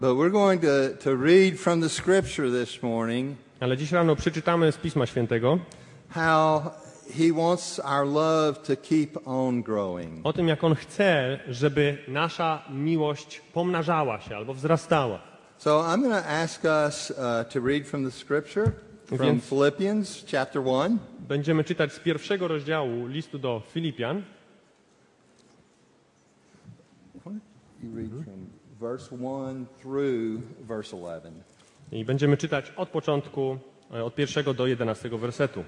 But we're going to read from the scripture this morning. Ale dziś rano przeczytamy z Pisma Świętego How he wants our love to keep on growing. o tym, jak On chce, żeby nasza miłość pomnażała się albo wzrastała. So I'm going to ask us to read from the scripture from Więc- Philippians chapter 1. Będziemy czytać z pierwszego rozdziału listu do Filipian. You read from verse 1 through verse 11. I będziemy czytać od początku, od 1 do 11 wersetu.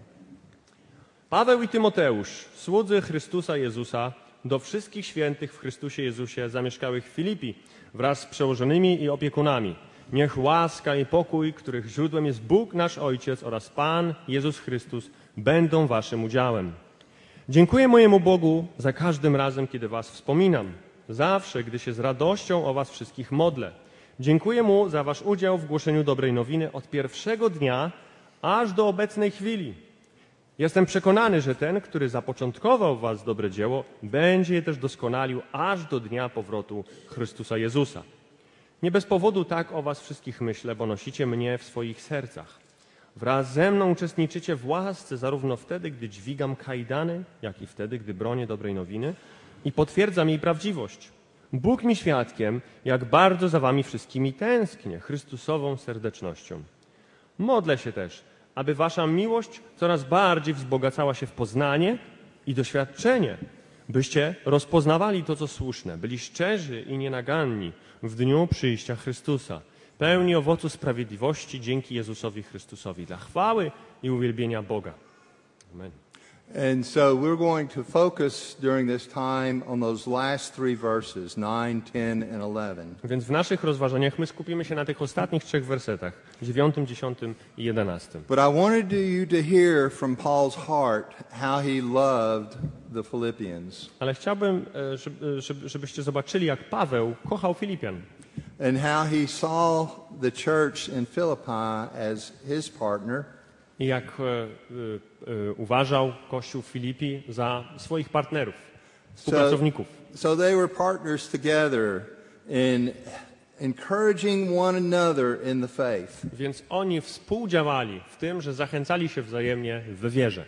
Paweł i Tymoteusz, słudzy Chrystusa Jezusa, do wszystkich świętych w Chrystusie Jezusie zamieszkałych w Filipi, wraz z przełożonymi i opiekunami. Niech łaska i pokój, których źródłem jest Bóg nasz Ojciec oraz Pan Jezus Chrystus, będą waszym udziałem. Dziękuję mojemu Bogu za każdym razem, kiedy was wspominam. Zawsze, gdy się z radością o was wszystkich modlę. Dziękuję Mu za wasz udział w głoszeniu dobrej nowiny od pierwszego dnia aż do obecnej chwili. Jestem przekonany, że ten, który zapoczątkował w was dobre dzieło, będzie je też doskonalił aż do dnia powrotu Chrystusa Jezusa. Nie bez powodu tak o was wszystkich myślę, bo nosicie mnie w swoich sercach. Wraz ze mną uczestniczycie w łasce zarówno wtedy, gdy dźwigam kajdany, jak i wtedy, gdy bronię dobrej nowiny i potwierdzam jej prawdziwość. Bóg mi świadkiem, jak bardzo za wami wszystkimi tęsknię Chrystusową serdecznością. Modlę się też, aby wasza miłość coraz bardziej wzbogacała się w poznanie i doświadczenie, byście rozpoznawali to, co słuszne, byli szczerzy i nienaganni w dniu przyjścia Chrystusa, pełni owocu sprawiedliwości dzięki Jezusowi Chrystusowi, dla chwały i uwielbienia Boga. Amen. And so we're going to focus during this time on those last three verses, 9, 10, and 11. Więc w naszych rozważaniach my skupimy się na tych ostatnich trzech wersetach, 9, 10 i 11. But I wanted you to hear from Paul's heart how he loved the Philippians Ale chciałbym, żebyście zobaczyli, jak Paweł kochał Filipian and how he saw the church in Philippi as his partner i jak uważał Kościół w Filipi za swoich partnerów, współpracowników. So they were partners together in encouraging one another in the faith. Więc oni współdziałali w tym, że zachęcali się wzajemnie w wierze.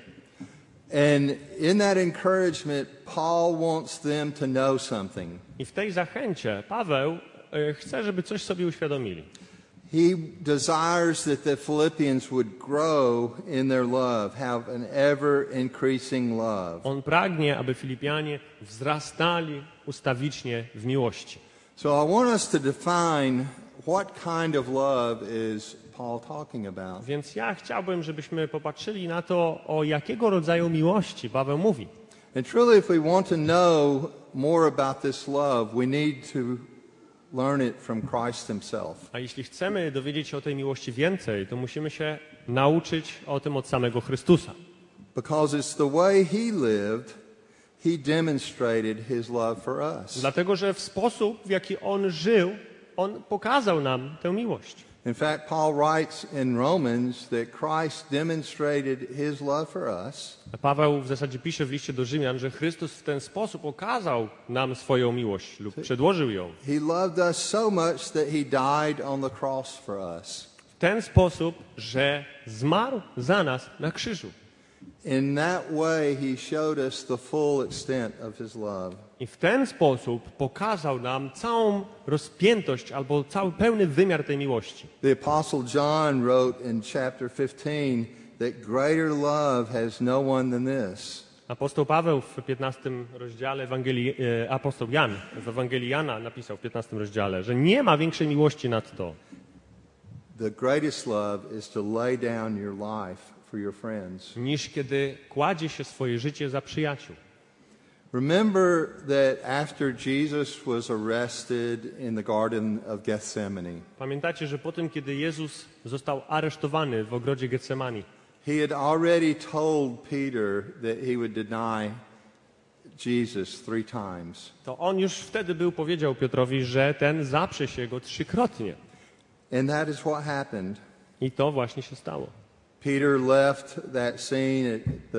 And in that encouragement, Paul wants them to know something. I w tej zachęcie Paweł chce, żeby coś sobie uświadomili. He desires that the Philippians would grow in their love, have an ever increasing love. On pragnie, aby Filipianie wzrastali ustawicznie w miłości. So I want us to define what kind of love is Paul talking about. Więc ja chciałbym, żebyśmy popatrzyli na to, o jakiego rodzaju miłości Paweł mówi. And truly, if we want to know more about this love, we need to learn it from Christ himself. A jeśli chcemy dowiedzieć się o tej miłości więcej, to musimy się nauczyć o tym od samego Chrystusa. Because it's the way he lived, he demonstrated his love for us. Dlatego, że w sposób, w jaki On żył, On pokazał nam tę miłość. In fact, Paul writes in Romans that Christ demonstrated his love for us Paweł w zasadzie pisze w liście do Rzymian, że Chrystus w ten sposób okazał nam swoją miłość lub przedłożył ją. He loved us so much that he died on the cross for us. W ten sposób, że zmarł za nas na krzyżu. In that way, he showed us the full extent of his love. I w ten sposób pokazał nam całą rozpiętość albo cały pełny wymiar tej miłości. The Apostle John wrote in chapter 15 that greater love has no one than this. Apostoł Paweł w 15 rozdziale Ewangelii, apostoł Jan w Ewangelii Jana napisał w 15 rozdziale, że nie ma większej miłości nad to. The greatest love is to lay down your life for your friends. Niż kiedy kładzie się swoje życie za przyjaciół. Remember that after Jesus was arrested in the Garden of Gethsemane, Pamiętacie, że po tym, kiedy Jezus został aresztowany w ogrodzie Getsemani, he had already told Peter that he would deny Jesus 3 times. to on już wtedy powiedział Piotrowi, że ten zaprze się go 3-krotnie. And that is what happened. I to właśnie się stało. Peter left that scene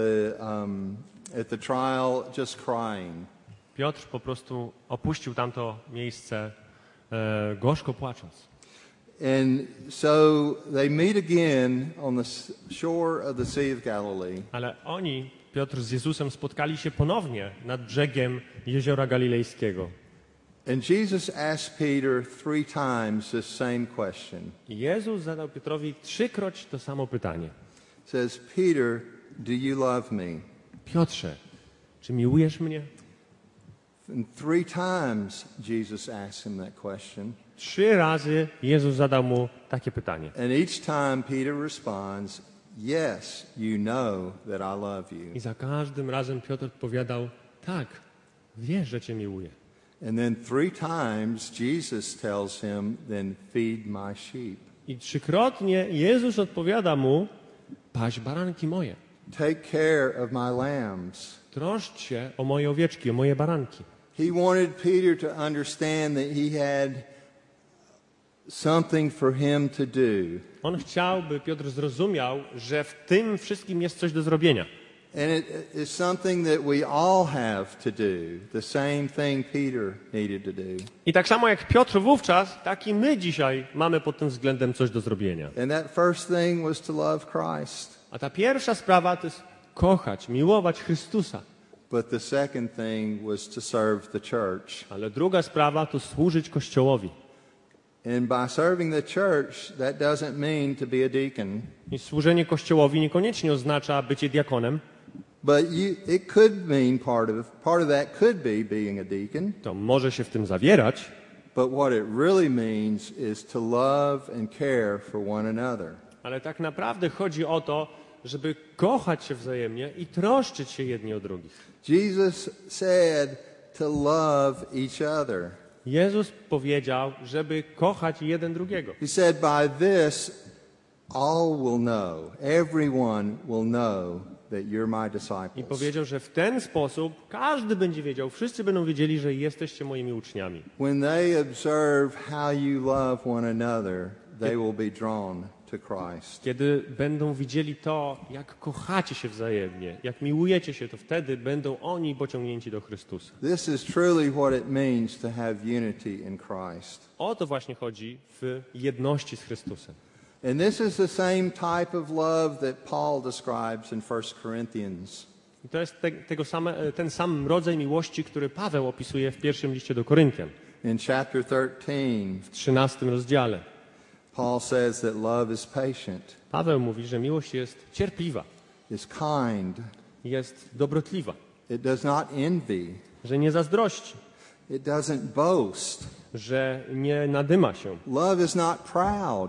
at the trial just crying. Piotr po prostu opuścił tamto miejsce gorzko płacząc. And so they meet again on the shore of the Sea of Galilee. Ale oni, Piotr z Jezusem, spotkali się ponownie nad brzegiem Jeziora Galilejskiego. And Jesus asked Peter 3 times this same question. I Jezus zadał Piotrowi 3-kroć to samo pytanie. Says, Peter, do you love me? Piotrze, czy miłujesz mnie? And 3 times Jesus asked him that question. 3 razy Jezus zadał mu takie pytanie. And each time Peter responds, yes, you know that I love you. I za każdym razem Piotr odpowiadał, tak, wiesz, że cię miłuję. And then 3 times Jesus tells him, then feed my sheep. I 3-krotnie Jezus odpowiada mu, paś baranki moje. Take care of my lambs. Troszcz się o moje owieczki, o moje baranki. He wanted Peter to understand that he had something for him to do. On chciał, by Piotr zrozumiał, że w tym wszystkim jest coś do zrobienia. And it is something that we all have to do. The same thing Peter needed to do. I tak samo jak Piotr wówczas, tak i my dzisiaj mamy pod tym względem coś do zrobienia. And that first thing was to love Christ. A ta pierwsza sprawa to jest kochać, miłować Chrystusa. But the second thing was to serve the church. Ale druga sprawa to służyć Kościołowi. And by serving the church, that doesn't mean to be a deacon. I służenie Kościołowi niekoniecznie oznacza bycie diakonem. But it could mean part of that could be being a deacon. To może się w tym zawierać, But what it really means is to love and care for one another. ale tak naprawdę chodzi o to, żeby kochać się wzajemnie i troszczyć się jedni o drugich. Jesus said to love each other. Jezus powiedział, żeby kochać jeden drugiego. He said, by this all will know, everyone will know that you're my I disciples. powiedział, że w ten sposób każdy będzie wiedział, wszyscy będą wiedzieli, że jesteście moimi uczniami. When they observe how you love one another, they will be drawn to Christ. Kiedy będą widzieli to, jak kochacie się wzajemnie, jak miłujecie się, to wtedy będą oni pociągnięci do Chrystusa. This is truly what it means to have unity in Christ. O to właśnie chodzi w jedności z Chrystusem. And this is the same type of love that Paul describes in 1 Corinthians. I to jest ten sam rodzaj miłości, który Paweł opisuje w pierwszym liście do Koryntian, In chapter 13, w 13 rozdziale. Paul says that love is patient, Paweł mówi, że miłość jest cierpliwa, is kind, jest dobrotliwa, it does not envy, że nie zazdrości, it doesn't boast. że nie nadyma się. Love is not proud,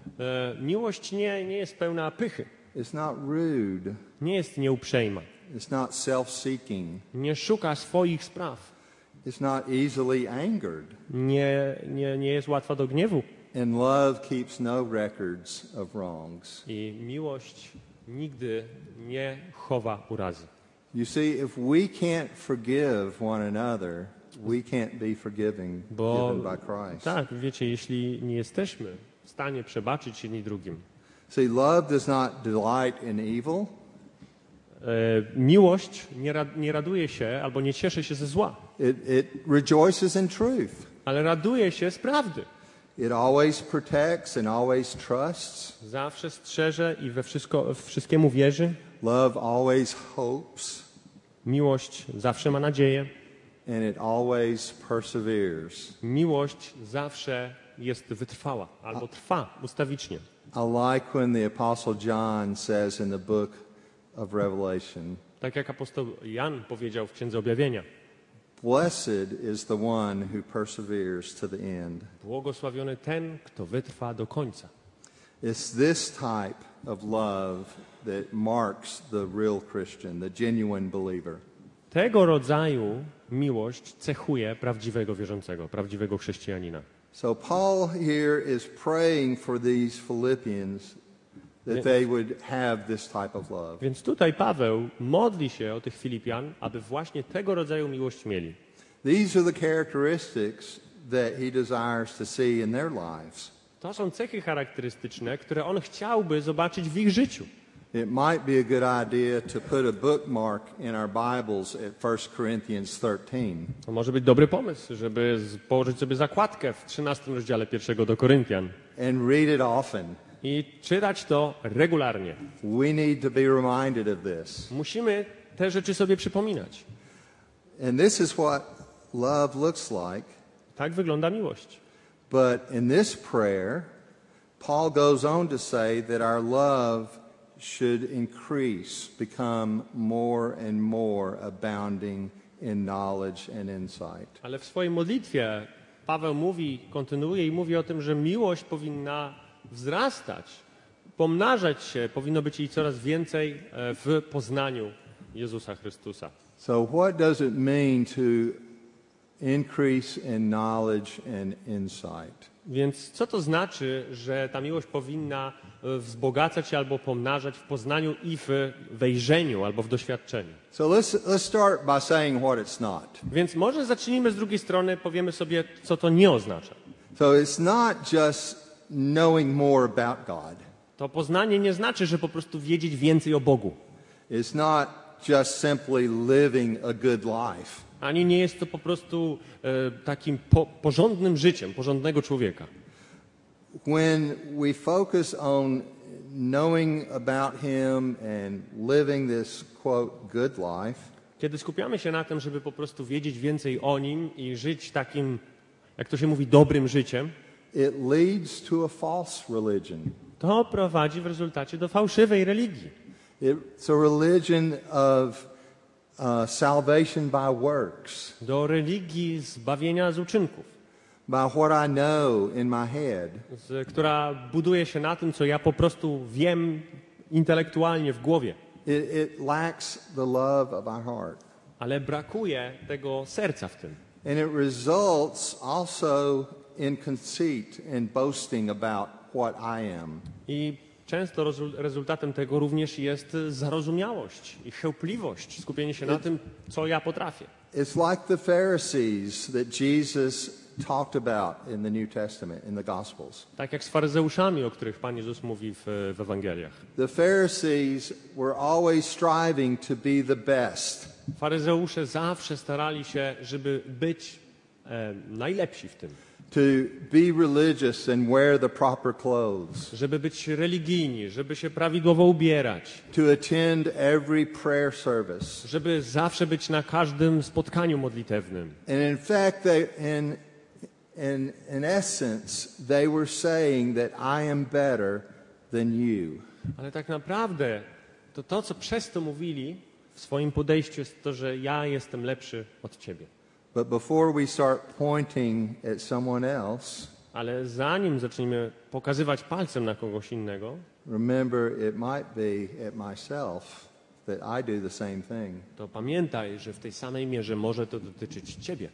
Miłość nie jest pełna pychy, it's not rude, nie jest nieuprzejma, it's not self-seeking, nie szuka swoich spraw, it's not easily angered. nie jest łatwa do gniewu. And love keeps no records of wrongs. I miłość nigdy nie chowa urazy. You see, if we can't forgive one another, we can't be forgiven given by Christ. Tak, wiecie, jeśli nie jesteśmy w stanie przebaczyć jedni drugim. See, love does not delight in evil. Miłość nie raduje się albo nie cieszy się ze zła, It rejoices in truth. ale raduje się z prawdy. It always protects and always trusts. Zawsze strzeże i wszystkiemu wierzy. Love always hopes. Miłość zawsze ma nadzieję. And it always perseveres. Miłość zawsze jest wytrwała albo trwa ustawicznie. I like when the Apostle John says in the book of Revelation, Tak jak apostoł Jan powiedział w Księdze Objawienia. blessed is the one who perseveres to the end. Błogosławiony ten, kto wytrwa do końca. It's this type of love that marks the real Christian, the genuine believer. Tego rodzaju miłość cechuje prawdziwego wierzącego, prawdziwego chrześcijanina. So Paul here is praying for these Philippians that they would have this type of love. Więc tutaj Paweł modli się o tych Filipian, aby właśnie tego rodzaju miłość mieli. These are the characteristics that he desires to see in their lives. To są cechy charakterystyczne, które on chciałby zobaczyć w ich życiu. it might be a good idea to put a bookmark in our Bibles at 1 Corinthians 13. To może być dobry pomysł, żeby położyć sobie zakładkę w 13 rozdziale 1 do Koryntian And read it often. i czytać to regularnie. We need to be reminded of this. Musimy te rzeczy sobie przypominać. And this is what love looks like. Tak wygląda miłość. But in this prayer, Paul goes on to say that our love should increase, become more and more abounding in knowledge and insight. Ale w swojej modlitwie Paweł kontynuuje i mówi o tym, że miłość powinna wzrastać, pomnażać się, powinno być jej coraz więcej w poznaniu Jezusa Chrystusa. So what does it mean to increase in knowledge and insight? Więc co to znaczy, że ta miłość powinna wzbogacać się albo pomnażać w poznaniu i w wejrzeniu albo w doświadczeniu? So let's start by saying what it's not. Więc może zacznijmy z drugiej strony, powiemy sobie, co to nie oznacza. So it's not just knowing more about God. To poznanie nie znaczy, że po prostu wiedzieć więcej o Bogu. It's not just simply living a good life. Ani nie jest to po prostu takim porządnym życiem, porządnego człowieka. When we focus on knowing about Him and living this, quote, good life, Kiedy skupiamy się na tym, żeby po prostu wiedzieć więcej o Nim i żyć takim, jak to się mówi, dobrym życiem, it leads to a false religion. to prowadzi w rezultacie do fałszywej religii. It's a religion of salvation by works, Do religii zbawienia z uczynków, by what I know in my head. która buduje się na tym, co ja po prostu wiem intelektualnie w głowie. It lacks the love of our heart. Ale brakuje tego serca w tym. And it results also in conceit and boasting about what I am. I często rezultatem tego również jest zarozumiałość i chełpliwość, skupienie się na tym, co ja potrafię. It's like the Pharisees that Jesus talked about in the New Testament, in the Gospels. Tak jak z faryzeuszami, o których Pan Jezus mówi w Ewangeliach. The Pharisees were always striving to be the best. Faryzeusze zawsze starali się, żeby być najlepsi w tym. To be religious and wear the proper clothes. Żeby być religijni, żeby się prawidłowo ubierać. To attend every prayer service. Żeby zawsze być na każdym spotkaniu modlitewnym. And in fact, in essence, they were saying that I am better than you. Ale tak naprawdę to, co przez to mówili w swoim podejściu, jest to, że ja jestem lepszy od ciebie. But before we start pointing at someone else, Ale zanim zaczniemy pokazywać palcem na kogoś innego, remember it might be at myself that I do the same thing. to pamiętaj, że w tej samej mierze może to dotyczyć ciebie.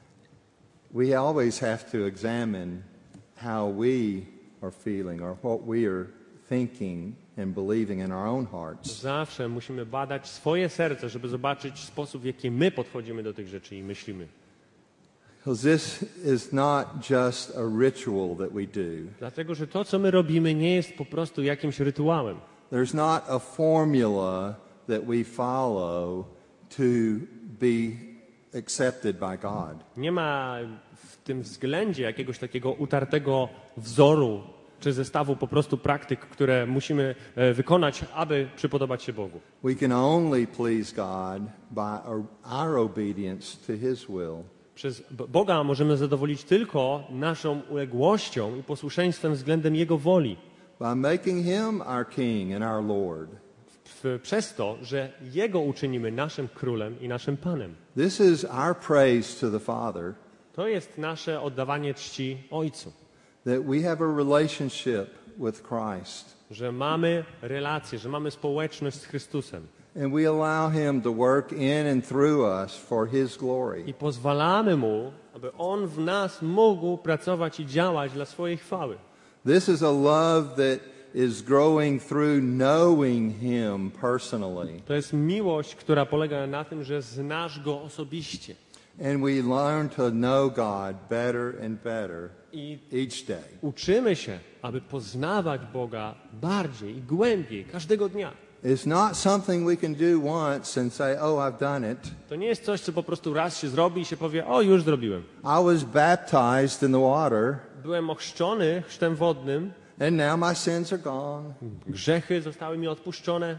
We always have to examine how we are feeling or what we are thinking and believing in our own hearts. Zawsze musimy badać swoje serce, żeby zobaczyć sposób, w jaki my podchodzimy do tych rzeczy i myślimy. Because this is not just a ritual that we do. Dlatego, że to, co my robimy, nie jest po prostu jakimś rytuałem. There's not a formula that we follow to be accepted by God. Nie ma w tym względzie jakiegoś takiego utartego wzoru czy zestawu po prostu praktyk, które musimy wykonać, aby przypodobać się Bogu. We can only please God by our obedience to His will. Przez Boga możemy zadowolić tylko naszą uległością i posłuszeństwem względem Jego woli. By making Him our King and our Lord. Przez to, że Jego uczynimy naszym Królem i naszym Panem. This is our praise to the Father. To jest nasze oddawanie czci Ojcu. That we have a relationship with Christ. Że mamy relację, że mamy społeczność z Chrystusem. And we allow Him to work in and through us for His glory. I pozwalamy Mu, aby On w nas mógł pracować i działać dla swojej chwały. This is a love that is growing through knowing Him personally. To jest miłość, która polega na tym, że znasz Go osobiście. And we learn to know God better and better I each day. uczymy się, aby poznawać Boga bardziej i głębiej każdego dnia. It's not something we can do once and say, oh, I've done it. To nie jest coś, co po prostu raz się zrobi i się powie, o, już zrobiłem. I was baptized in the water, Byłem ochrzczony chrztem wodnym, and now my sins are gone. grzechy zostały mi odpuszczone.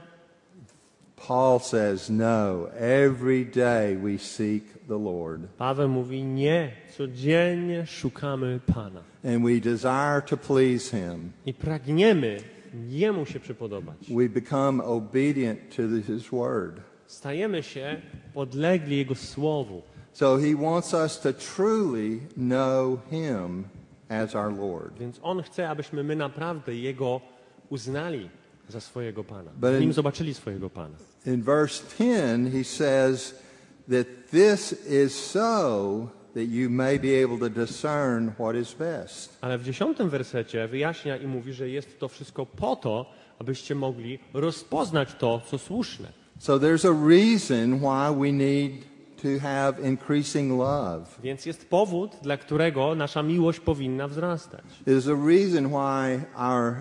Paul says, no, every day we seek the Lord. Paweł mówi, nie, codziennie szukamy Pana. And we desire to please Him. I pragniemy Jemu się przypodobać. We become obedient to His Word. Stajemy się podlegli Jego Słowu. So He wants us to truly know Him as our Lord. Więc On chce, abyśmy my naprawdę Jego uznali za swojego Pana. But W in- Nim zobaczyli swojego Pana. In verse 10, He says that this is so that you may be able to discern what is best. Ale w 10 wersecie wyjaśnia i mówi, że jest to wszystko po to, abyście mogli rozpoznać to, co słuszne. So there's a reason why we need to have increasing love. Więc jest powód, dla którego nasza miłość powinna wzrastać. There's a reason why our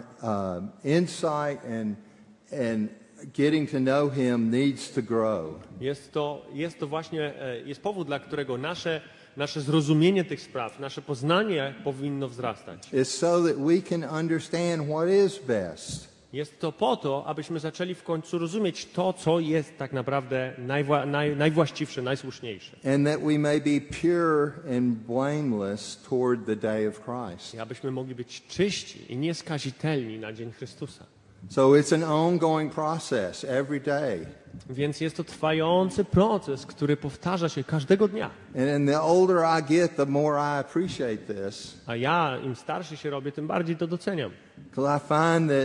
insight and getting to know Him needs to grow. Jest to właśnie jest powód, dla którego nasze zrozumienie tych spraw, nasze poznanie powinno wzrastać. It's so that we can understand what is best. Jest to po to, abyśmy zaczęli w końcu rozumieć to, co jest tak naprawdę najwłaściwsze, najsłuszniejsze. And that we may be pure and blameless toward the day of Christ. I abyśmy mogli być czyści i nieskazitelni na dzień Chrystusa. So it's an ongoing process every day. Więc jest to trwający proces, który powtarza się każdego dnia. And the older I get, the more I appreciate this. A ja, im starszy się robię, tym bardziej to doceniam. Because I find that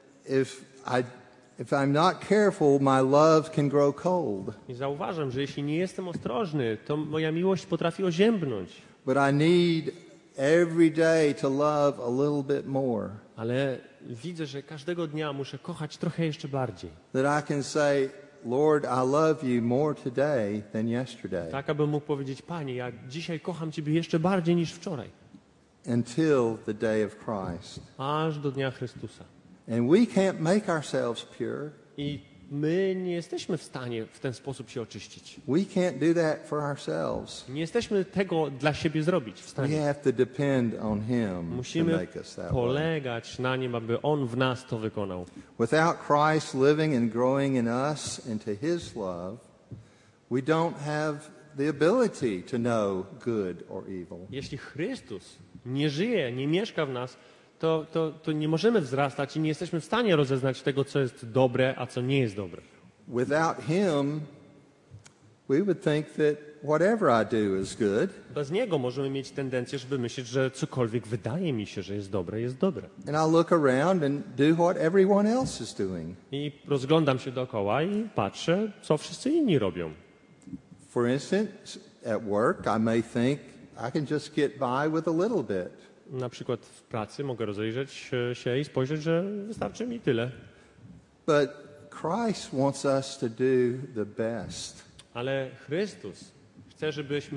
if I'm not careful, my love can grow cold. I zauważam, że jeśli nie jestem ostrożny, to moja miłość potrafi oziębnąć. But I need every day to love a little bit more. Ale widzę, że każdego dnia muszę kochać trochę jeszcze bardziej. That I can say, Lord, I love you more today than yesterday. Tak, abym mógł powiedzieć, Panie, ja dzisiaj kocham Ciebie jeszcze bardziej niż wczoraj. Until the day of Christ. Aż do dnia Chrystusa. And we can't make ourselves pure. I my nie jesteśmy w stanie w ten sposób się oczyścić. We can't do that for ourselves. Nie jesteśmy tego dla siebie zrobić w We stanie. have to depend on Him to Musimy make us that way. polegać na Nim, aby On w nas to wykonał. Without Christ living and growing in us into His love, we don't have the ability to know good or evil. Jeśli Chrystus nie żyje, nie mieszka w nas, to nie możemy wzrastać i nie jesteśmy w stanie rozeznać tego, co jest dobre, a co nie jest dobre. Without Him, we would think that whatever I do is good. Bez Niego możemy mieć tendencję, żeby myśleć, że cokolwiek wydaje mi się, że jest dobre, jest dobre. And I look around and do what everyone else is doing. I rozglądam się dookoła i patrzę, co wszyscy inni robią. For instance, at work, I may think I can just get by with a little bit. Na przykład w pracy mogę rozejrzeć się i spojrzeć, że wystarczy mi tyle. But Christ wants us to do the best. Ale Chrystus chce,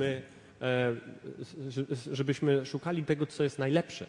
żebyśmy szukali tego, co jest najlepsze.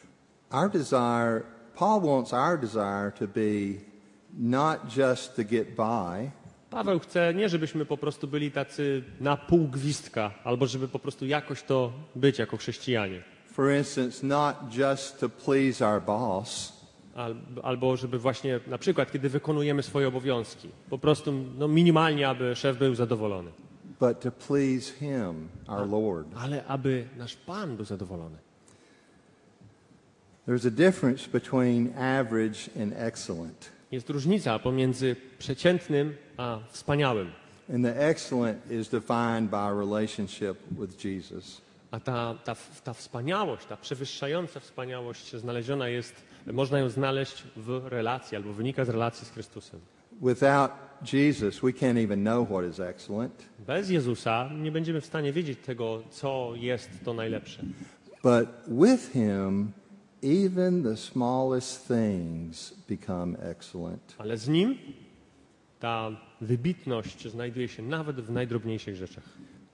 Paul wants our desire to be not just to get by, Paweł chce nie, żebyśmy po prostu byli tacy na pół gwizdka, albo żeby po prostu jakoś to być jako chrześcijanie. for instance, not just to please our boss, Albo żeby właśnie, na przykład, kiedy wykonujemy swoje obowiązki, po prostu minimalnie, aby szef był zadowolony. but to please Him, our Lord. Ale aby nasz Pan był zadowolony. There's a difference between average and excellent. Jest różnica pomiędzy przeciętnym a wspaniałym. And the excellent is defined by a relationship with Jesus. A ta wspaniałość, ta przewyższająca wspaniałość znaleziona jest, można ją znaleźć w relacji albo wynika z relacji z Chrystusem. Without Jesus, we can't even know what is excellent. Bez Jezusa nie będziemy w stanie wiedzieć tego, co jest to najlepsze. But with Him, even the smallest things become excellent. Ale z Nim ta wybitność znajduje się nawet w najdrobniejszych rzeczach.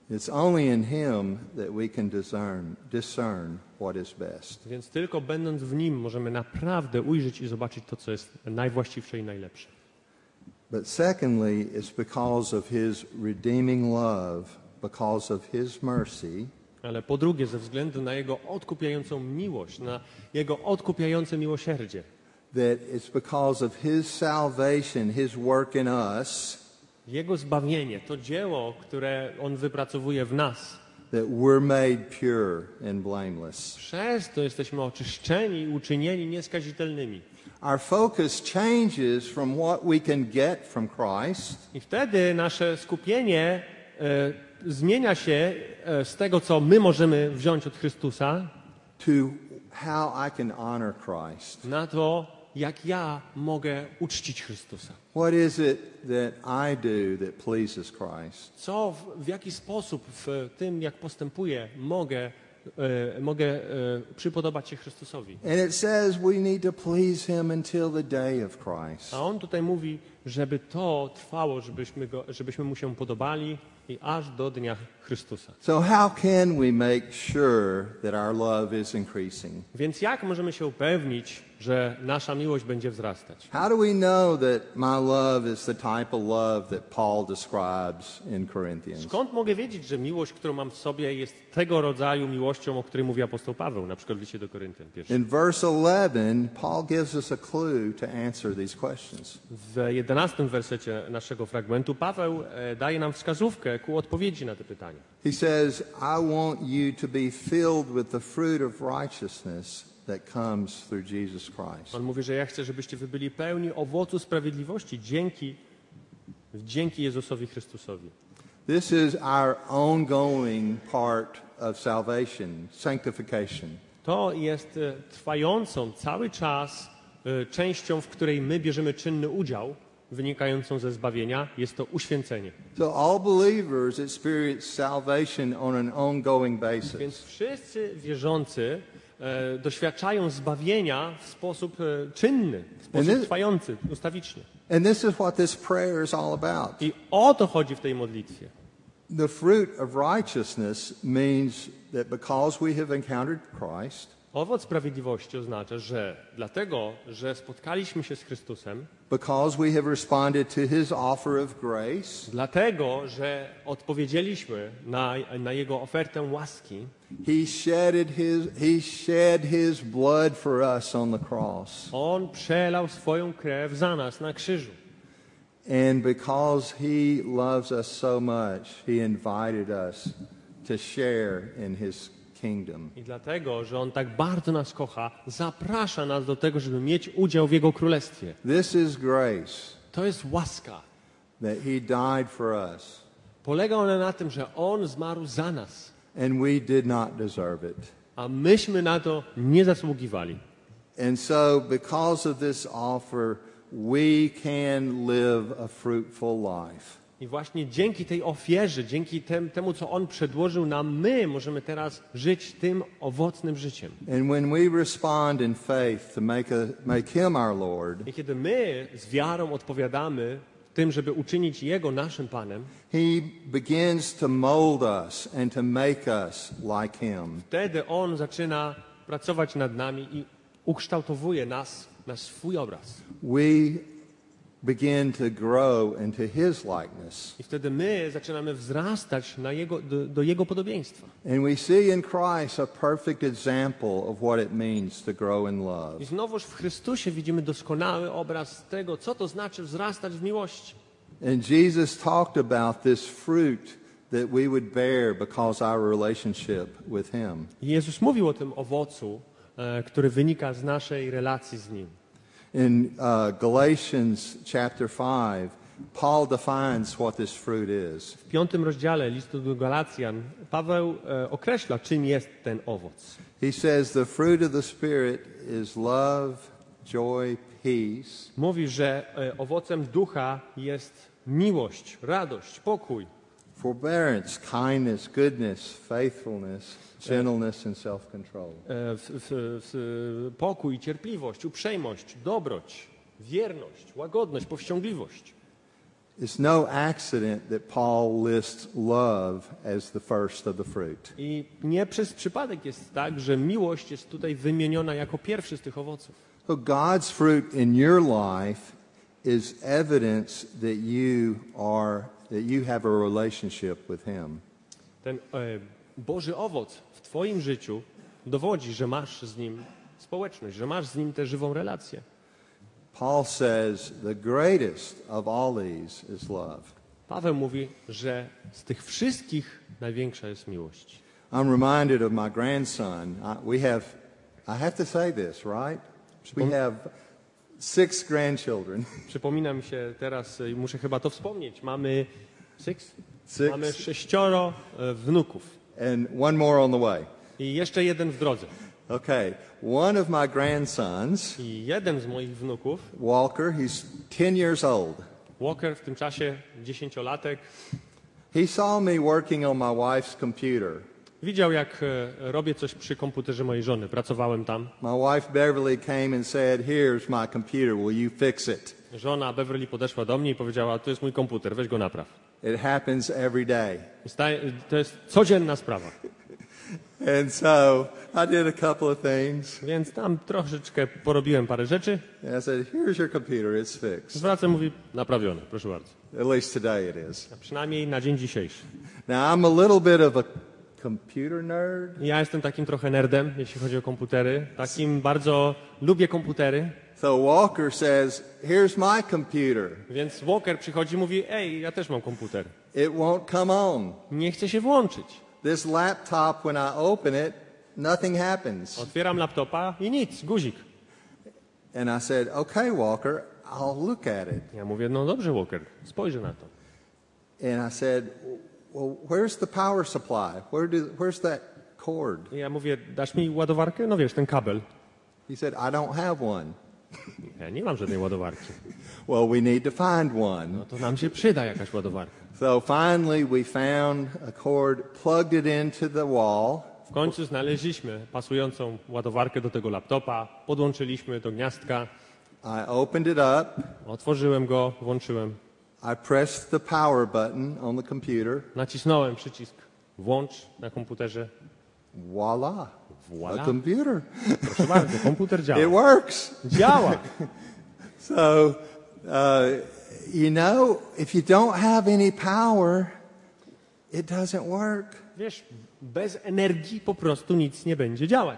It's only in Him that we can discern what is best. Więc tylko będąc w Nim możemy naprawdę ujrzeć i zobaczyć to, co jest najwłaściwsze i najlepsze. But secondly, it's because of His redeeming love, because of His mercy, Ale po drugie, ze względu na Jego odkupiającą miłość, na Jego odkupiające miłosierdzie. that it's because of His salvation, His work in us, Jego zbawienie, to dzieło, które On wypracowuje w nas. that we're made pure and blameless. Przez to jesteśmy oczyszczeni i uczynieni nieskazitelnymi. Our focus changes from what we can get from Christ I wtedy nasze skupienie zmienia się z tego, co my możemy wziąć od Chrystusa, to how I can honor Christ. na to, jak ja mogę uczcić Chrystusa. What is it that I do that pleases Christ? Co, w jaki sposób w tym, jak postępuję, mogę przypodobać się Chrystusowi. And it says we need to please Him until the day of Christ. A On tutaj mówi, żeby to trwało, żebyśmy Mu się podobali i aż do dnia Chrystusa. So how can we make sure that our love is increasing? Więc jak możemy się upewnić, że nasza miłość będzie wzrastać? How do we know that my love is the type of love that Paul describes in Corinthians? Skąd mogę wiedzieć, że miłość, którą mam w sobie, jest tego rodzaju miłością, o której mówi apostoł Paweł, na przykład w liście do Koryntian 1? In verse 11, Paul gives us a clue to answer these questions. W 11 wersecie naszego fragmentu Paweł daje nam wskazówkę ku odpowiedzi na te pytania. He says, I want you to be filled with the fruit of righteousness that comes through Jesus Christ. On mówi, że ja chcę, żebyście wy byli pełni owocu sprawiedliwości dzięki Jezusowi Chrystusowi. This is our ongoing part of salvation, sanctification. To jest trwającą cały czas częścią, w której my bierzemy czynny udział, wynikającą ze zbawienia. Jest to uświęcenie. So all believers experience salvation on an ongoing basis. Więc wszyscy wierzący doświadczają zbawienia w sposób czynny, w sposób trwający, ustawicznie. And this is what this prayer is all about. I o to chodzi w tej modlitwie. The fruit of righteousness means that because we have encountered Christ, Owoc sprawiedliwości oznacza, że dlatego, że spotkaliśmy się z Chrystusem, because we have responded to His offer of grace, dlatego, że odpowiedzieliśmy na Jego ofertę łaski, He shed His blood for us on the cross. On przelał swoją krew za nas na krzyżu. And because He loves us so much, He invited us to share in His kingdom. I dlatego, że On tak bardzo nas kocha, zaprasza nas do tego, żeby mieć udział w Jego królestwie. This is grace, To jest łaska. that He died for us, Polega ona na tym, że On zmarł za nas, and we did not deserve it. a myśmy na to nie zasługiwali. And so, because of this offer, we can live a fruitful life. I właśnie dzięki tej ofierze, dzięki temu, co On przedłożył nam, my możemy teraz żyć tym owocnym życiem. And when we respond in faith to make Him our Lord, I kiedy my z wiarą odpowiadamy tym, żeby uczynić Jego naszym Panem, He begins to mold us and to make us like Him. wtedy On zaczyna pracować nad nami i ukształtowuje nas na swój obraz. We begin to grow into His likeness. I wtedy my zaczynamy wzrastać do Jego podobieństwa. And we see in Christ a perfect example of what it means to grow in love. I znowuż w Chrystusie widzimy doskonały obraz tego, co to znaczy wzrastać w miłości. And Jesus talked about this fruit that we would bear because our relationship with Him. I Jezus mówił o tym owocu, który wynika z naszej relacji z Nim. In Galatians chapter 5, Paul defines what this fruit is. W 5 rozdziale listu do Galacjan Paweł określa, czym jest ten owoc. He says the fruit of the Spirit is love, joy, peace, Mówi, że owocem ducha jest miłość, radość, pokój, forbearance, kindness, goodness, faithfulness, gentleness, and self-control. pokój, cierpliwość, uprzejmość, dobroć, wierność, łagodność, powściągliwość. It's no accident that Paul lists love as the first of the fruit. I nie przez przypadek jest tak, że miłość jest tutaj wymieniona jako pierwszy z tych owoców. So God's fruit in your life is evidence that you have a relationship with Him. Ten Boży owoc w twoim życiu dowodzi, że masz z Nim społeczność, że masz z Nim tę żywą relację. Paul says the greatest of all these is love. Paweł mówi, że z tych wszystkich największa jest miłość. I'm reminded of my grandson. I have to say this, right? We have 6 grandchildren. Przypomina mi się teraz, i muszę chyba to wspomnieć, mamy Six. Mamy 6 wnuków And one more on the way. i jeszcze jeden w drodze. Okay. One of my grandsons, I jeden z moich wnuków, Walker, he's 10 years old. Walker, w tym czasie 10-latek, He saw me working on my wife's computer. widział, jak robię coś przy komputerze mojej żony. Pracowałem tam. My wife Beverly came and said, "Here's my computer. Will you fix it?" Żona Beverly podeszła do mnie i powiedziała, to jest mój komputer, weź go napraw. It happens every day. To jest codzienna sprawa. And so I did a couple of things. Więc tam troszeczkę porobiłem parę rzeczy. And I said, "Here's your computer. It's fixed." Zwracam, mówi, naprawione, proszę bardzo. At least today it is. A przynajmniej na dzień dzisiejszy. Now I'm a little bit of a computer nerd. Ja jestem takim trochę nerdem, jeśli chodzi o komputery. Takim bardzo lubię komputery. So Walker says, "Here's my computer. Więc Walker przychodzi i mówi, ej, ja też mam komputer. It won't come on. Nie chce się włączyć. This laptop, when I open it, nothing happens." Otwieram laptopa i nic, guzik. And I said, "Okay, Walker, I'll look at it." Ja mówię, no dobrze, Walker, spojrzę na to. And I said, "Well, where's the power supply? Where's that cord?" I ja mówię, dasz mi ładowarkę? No wiesz, ten kabel. He said, "I don't have one." Ja nie mam żadnej ładowarki. Well, we need to find No one. to nam się przyda jakaś ładowarka. So finally we found a cord, plugged it into the wall, W końcu znaleźliśmy pasującą ładowarkę do tego laptopa, podłączyliśmy do gniazdka, I opened it up, otworzyłem go, włączyłem, I pressed the power button on the computer, nacisnąłem przycisk włącz na komputerze. voila, a Voilà. computer. Proszę bardzo, komputer It działa. works. Działa! So, if you don't have any power, it doesn't work. Wiesz, bez energii po prostu nic nie będzie działać.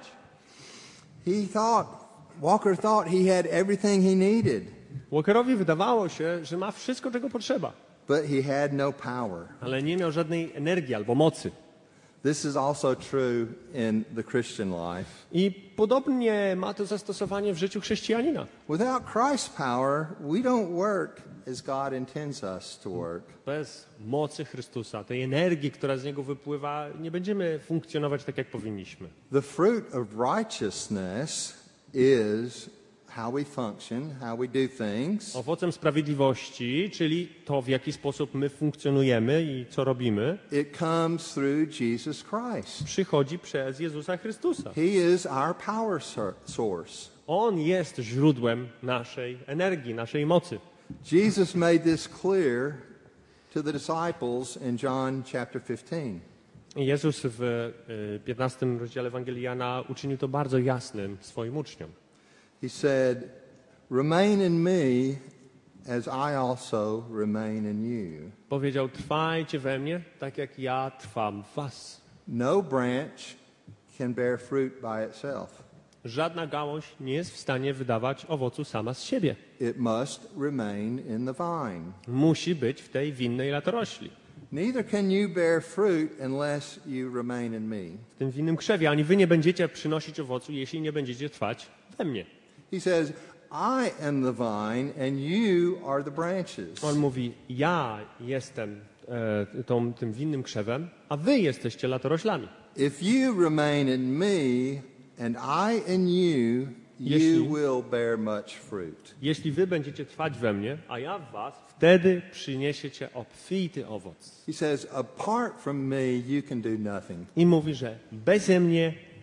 Walker thought he had everything he needed, Walkerowi wydawało się, że ma wszystko, czego potrzeba, but he had no power. ale nie miał żadnej energii albo mocy. This is also true in the Christian life. I podobnie ma to zastosowanie w życiu chrześcijanina. Without Christ's power, we don't work as God intends us to work. Bez mocy Chrystusa, tej energii, która z Niego wypływa, nie będziemy funkcjonować tak, jak powinniśmy. The fruit of righteousness is how we function, how we do things. Owocem sprawiedliwości, czyli to, w jaki sposób my funkcjonujemy i co robimy, It comes through Jesus Christ. przychodzi przez Jezusa Chrystusa. He is our power source. On jest źródłem naszej energii, naszej mocy. Jesus made this clear to the disciples in John chapter 15. Jezus w 15 rozdziale Ewangelii Jana uczynił to bardzo jasnym swoim uczniom. He said, "Remain in me as I also remain in you. Powiedział, trwajcie we mnie, tak jak ja trwam w was. No branch can bear fruit by itself. Żadna gałąź nie jest w stanie wydawać owocu sama z siebie. It must remain in the vine. Musi być w tej winnej latorośli. Neither can you bear fruit unless you remain in me." W tym winnym krzewie, ani wy nie będziecie przynosić owocu, jeśli nie będziecie trwać we mnie. He says, "I am the vine and you are the branches." On mówi, ja jestem tym winnym krzewem, a wy jesteście latoroślami. If you remain in me and I in you, Jeśli- you will bear much fruit. Jeśli wy będziecie trwać we mnie, a ja w was, wtedy przyniesiecie obfity owoc. He says, "Apart from me, you can do nothing." I mówi, że beze mnie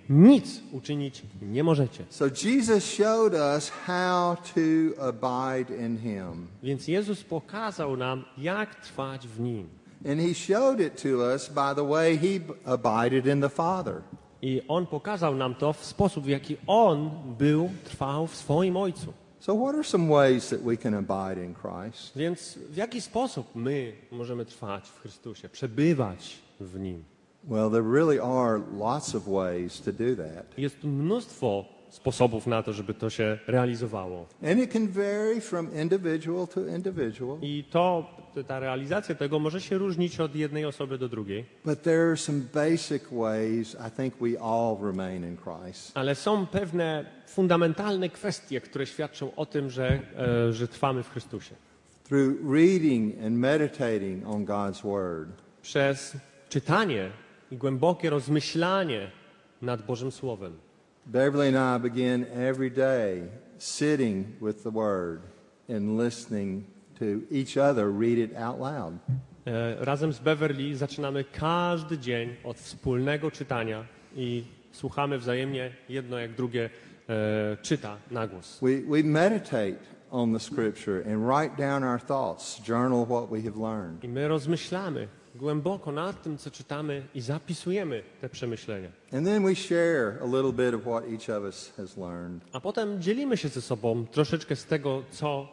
nic uczynić nie możecie. So Jesus showed us how to abide in him. Więc Jezus pokazał nam, jak trwać w Nim. And he showed it to us by the way he abided in the Father. I On pokazał nam to w sposób, w jaki On trwał w swoim Ojcu. So what are some ways that we can abide in Christ? Więc w jaki sposób my możemy trwać w Chrystusie, przebywać w Nim? Well, there really are lots of ways to do that. Jest mnóstwo sposobów na to, żeby to się realizowało. And it can vary from individual to individual. I ta realizacja tego może się różnić od jednej osoby do drugiej. But there are some basic ways I think we all remain in Christ. Ale są pewne fundamentalne kwestie, które świadczą o tym, że trwamy w Chrystusie. Through reading and meditating on God's Word. Przez czytanie i głębokie rozmyślanie nad Bożym Słowem. Beverly and I begin every day sitting with the Word and listening to each other read it out loud. Razem z Beverly zaczynamy każdy dzień od wspólnego czytania i słuchamy wzajemnie jedno jak drugie czyta na głos. We meditate on the Scripture and write down our thoughts, journal what we have learned. I my rozmyślamy głęboko nad tym, co czytamy i zapisujemy te przemyślenia. And then we share a little bit of what each of us has learned. A potem dzielimy się ze sobą troszeczkę z tego,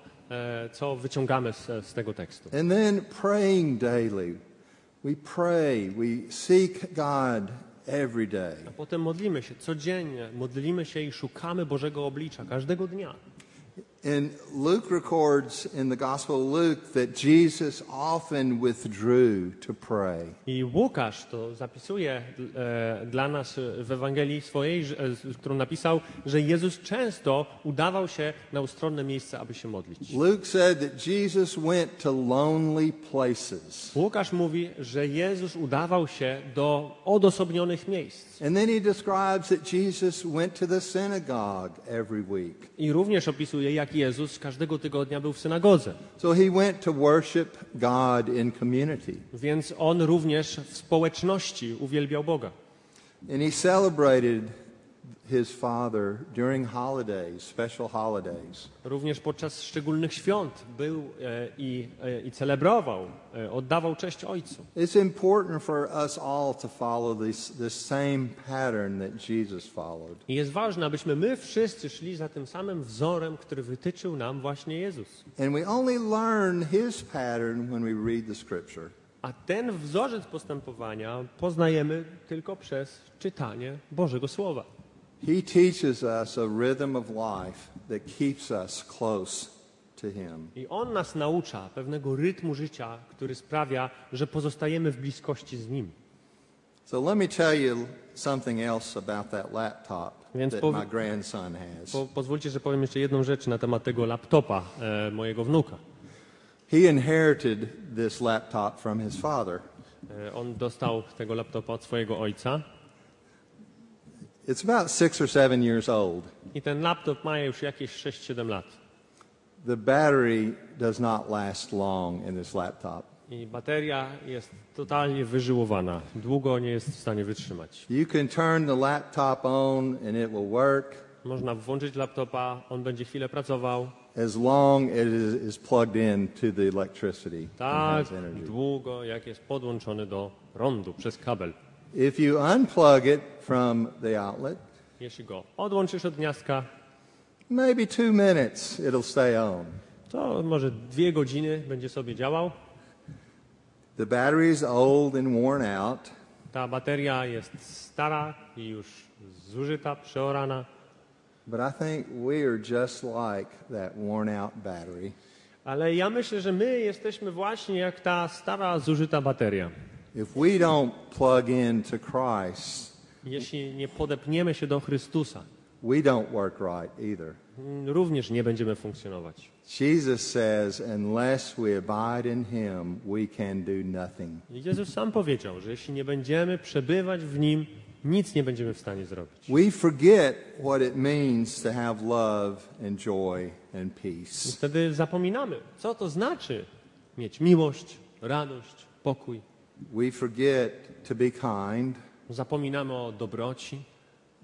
co wyciągamy z tego tekstu. And then praying daily. We pray, we seek God every day. A potem modlimy się codziennie, modlimy się i szukamy Bożego oblicza każdego dnia. And Luke records in the Gospel of Luke that Jesus often withdrew to pray. I Łukasz to zapisuje dla nas w Ewangelii swojej, którą napisał, że Jezus często udawał się na ustronne miejsce, aby się modlić. Luke said that Jesus went to lonely places. Łukasz mówi, że Jezus udawał się do odosobnionych miejsc. And then he describes that Jesus went to the synagogue every week. I również opisuje, jak Jezus każdego tygodnia był w synagodze. So he went to worship God in community. Więc on również w społeczności uwielbiał Boga. And he celebrated his Father during holidays, special holidays. Również podczas szczególnych świąt był i celebrował, oddawał cześć Ojcu. It's important for us all to follow this same pattern that Jesus followed. I jest ważne, abyśmy my wszyscy szli za tym samym wzorem, który wytyczył nam właśnie Jezus. And we only learn his pattern when we read the scripture. A ten wzorzec postępowania poznajemy tylko przez czytanie Bożego Słowa. He teaches us a rhythm of life that keeps us close to him. I On nas naucza pewnego rytmu życia, który sprawia, że pozostajemy w bliskości z Nim. So let me tell you something else about that laptop Więc that my grandson has. Pozwólcie, że powiem jeszcze jedną rzecz na temat tego laptopa mojego wnuka. He inherited this laptop from his father. On dostał tego laptopa od swojego ojca. It's about 6 or 7 years old. I ten laptop ma już jakieś 6-7 lat. The battery does not last long in this laptop. I bateria jest totalnie wyżyłowana. Długo nie jest w stanie wytrzymać. You can turn the laptop on and it will work Można włączyć laptopa, on będzie chwilę pracował. as long as it is plugged in to the electricity and Tak has energy. długo, jak jest podłączony do prądu przez kabel. If you unplug it from the outlet, Jeśli go odłączysz od gniazdka, maybe 2 minutes it'll stay on. to może 2 godziny będzie sobie działał. The battery is old and worn out, Ta bateria jest stara i już zużyta, przeorana. but I think we are just like that worn out battery. Ale ja myślę, że my jesteśmy właśnie jak ta stara, zużyta bateria. If we don't plug in to Christ, Jeśli nie podepniemy się do Chrystusa, we don't work right either. również nie będziemy funkcjonować. Jesus says, unless we abide in him, we can do nothing. I Jezus sam powiedział, że jeśli nie będziemy przebywać w Nim, nic nie będziemy w stanie zrobić. We forget what it means to have love and joy and I peace. wtedy zapominamy, co to znaczy mieć miłość, radość, pokój. We forget to be kind. Zapominamy o dobroci,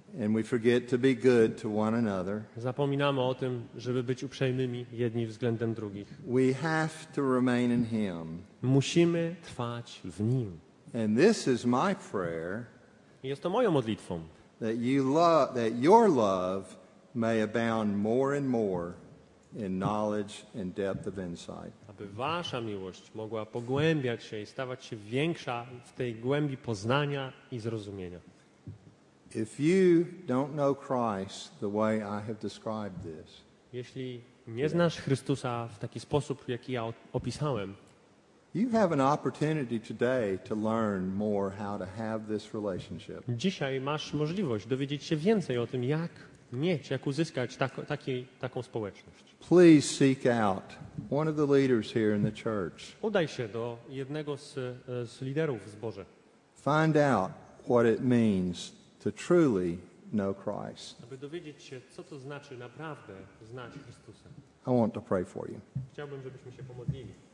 and we forget to be good to one another. Zapominamy o tym, żeby być uprzejmymi jedni względem drugich. We have to remain in Him. Musimy trwać w Nim. And this is my prayer, I jest to moją modlitwą, that your love may abound more and more in knowledge and depth of insight. aby wasza miłość mogła pogłębiać się i stawać się większa w tej głębi poznania i zrozumienia. If you don't know Christ the way I have described this, Jeśli nie znasz Chrystusa w taki sposób, jaki ja opisałem, you have an opportunity today to learn more how to have this relationship. dzisiaj masz możliwość dowiedzieć się więcej o tym, jak mieć, jak uzyskać taką społeczność. Please seek out one of the leaders here in the church. Udaj się do jednego z liderów w zborze, Find out what it means to truly know Christ. aby dowiedzieć się, co to znaczy naprawdę znać Chrystusa. I want to pray for you. Chciałbym, żebyśmy się pomodlili.